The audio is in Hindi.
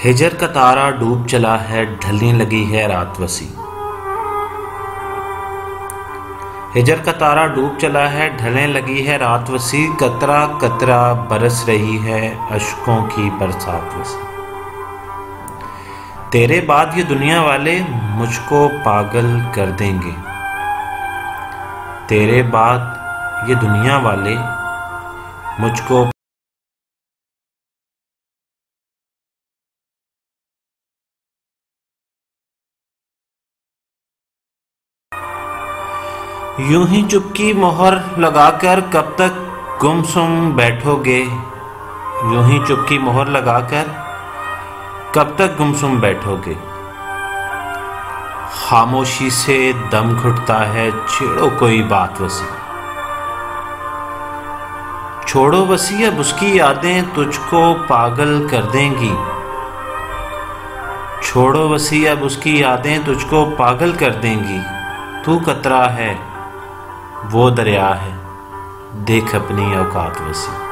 हिजर का तारा डूब चला है, ढलने लगी है रात वसी। हिजर का तारा डूब चला है, ढलने लगी है रात वसी। कतरा कतरा बरस रही है अश्कों की बरसात वसी। तेरे बाद ये दुनिया वाले मुझको पागल कर देंगे। तेरे बाद ये दुनिया वाले मुझको यूं ही चुपकी मोहर लगाकर कब तक गुमसुम बैठोगे। यूं ही चुपकी मोहर लगाकर कब तक गुमसुम बैठोगे। खामोशी से दम घुटता है, छेड़ो कोई बात वसी। छोड़ो वसी, अब उसकी यादें तुझको पागल कर देंगी। छोड़ो वसी, अब उसकी यादें तुझको पागल कर देंगी। तू कतरा है वो दरिया है, देख अपनी औकात वसी।